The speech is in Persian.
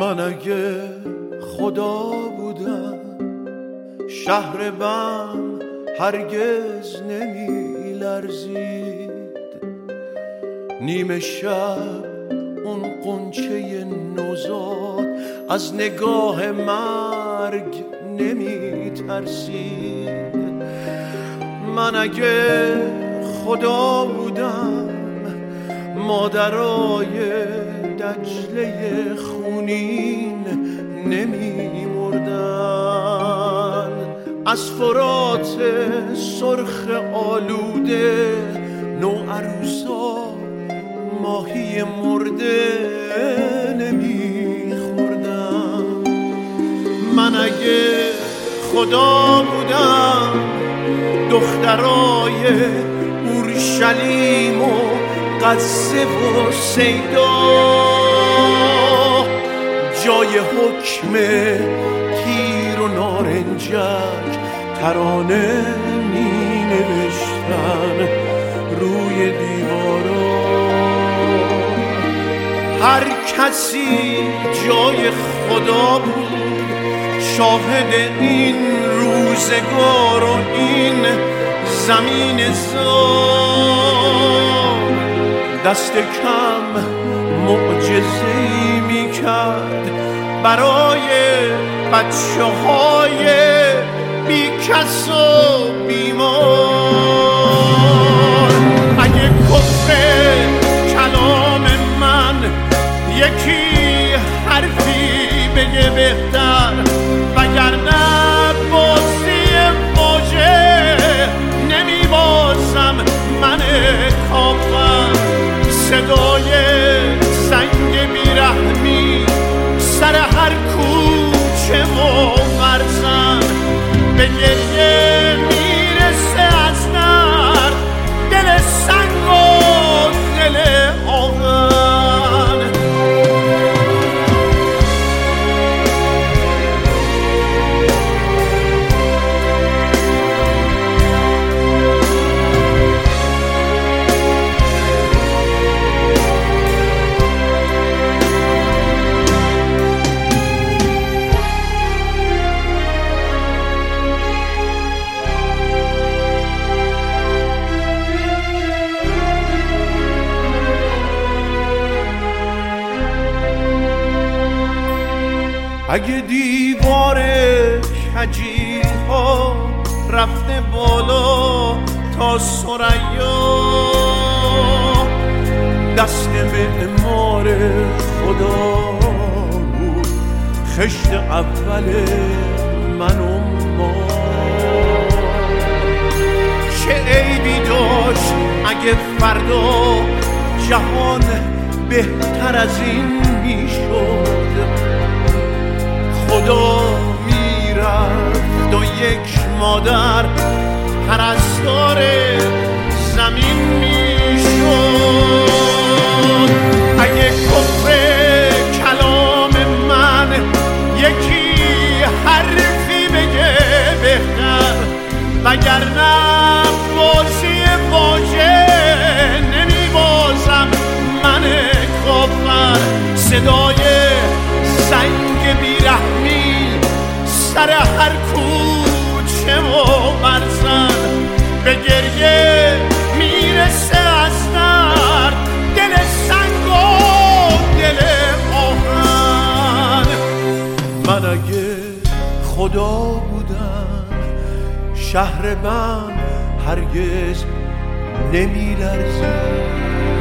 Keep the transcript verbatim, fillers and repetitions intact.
من اگه خدا بودم شهر بم هرگز نمی لرزید، نیمه شب اون قنچه نوزاد از نگاه مرگ نمی ترسید. من اگه خدا بودم مادرای دجله خونین نمی مردن، از فرات سرخ آلوده نوعروسا ماهی مرده نمی خوردن. من اگه خدا بودم دخترای اورشلیم و غزه و سیدا جای حکم تیر و نارنجک ترانه می نوشتن روی دیوارا. هر کسی جای خدا بود شاهد این روزگار و این زمین زار، دست کم معجزه‌ای می‌کرد برای بچه های بی کس و بیمار. اگه کفر کلام من یکی حرفی بگه بهتر، وگرنه بازی واژه نمیبازم من کافر. صدای سنگ بیرحمی سر هر کوچه و مرزن به گریه میرسه از درد، دل سنگ و دل آهن. اگه دیوار کجی ها رفته بالا تا ثریا، دست معمار خدا بود خشت اول من و ما. چه عیبی داشت اگه فردا جهان بهتر از این میشد؟ خدا میرفت و یک مادر پرستار زمین میشد. اگه کفر کلام من یکی حرفی بگه بهتر، وگرنه بازی واژه نمیبازم من کافر. صدای سنگ بیرحمی سر هر کوچه و مرزن به گریه میرسه از درد، دل سنگ و دل آهن. من اگه خدا بودم شهر من هرگز نمی لرزید.